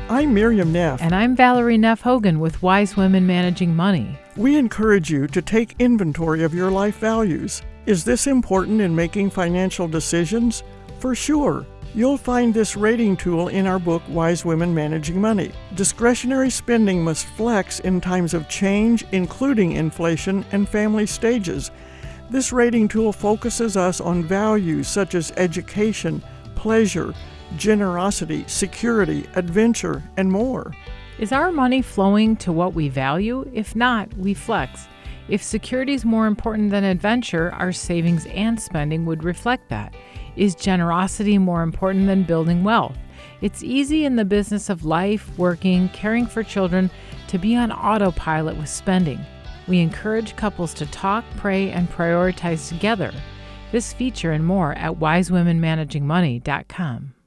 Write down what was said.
I'm Miriam Neff. And I'm Valerie Neff Hogan with Wise Women Managing Money. We encourage you to take inventory of your life values. Is this important in making financial decisions? For sure. You'll find this rating tool in our book, Wise Women Managing Money. Discretionary spending must flex in times of change, including inflation and family stages. This rating tool focuses us on values such as education, pleasure, generosity, security, adventure, and more. Is our money flowing to what we value? If not, we flex. If security is more important than adventure, our savings and spending would reflect that. Is generosity more important than building wealth? It's easy in the business of life, working, caring for children to be on autopilot with spending. We encourage couples to talk, pray, and prioritize together. This feature and more at wisewomenmanagingmoney.com.